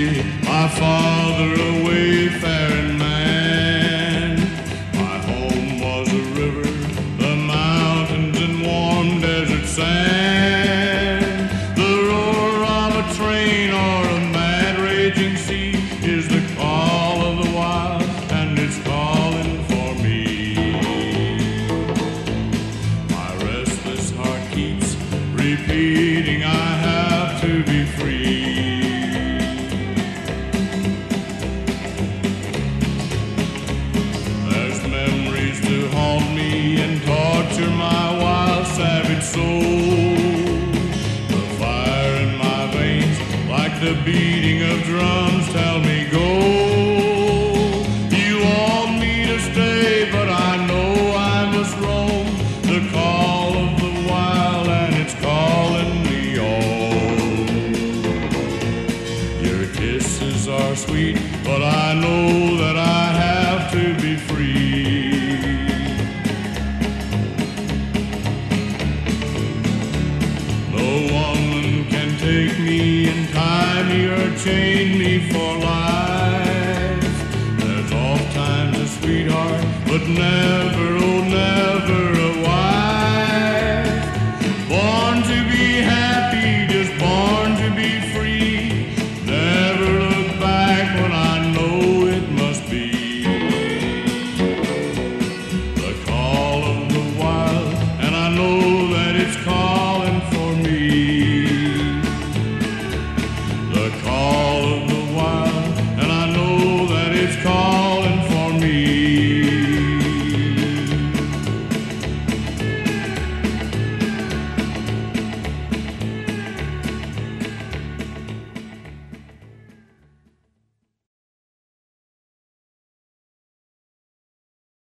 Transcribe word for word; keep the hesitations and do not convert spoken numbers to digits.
my father a wayfaring man. My home was a river, the mountains and warm desert sand. The roar of a train or a mad raging sea is the call of the wild, and it's calling for me. My restless heart keeps repeating, I have to be free. There's memories to haunt me and torture my wild savage soul. The fire in my veins, like the beating of drums, tell me go. You want me to stay, but I know I must roam. The call of the wild, and it's calling me home. Your kisses are sweet, but I know that I have to be free. No woman can take me and tie me or chain me for life. There's oft times a sweetheart, but never, oh never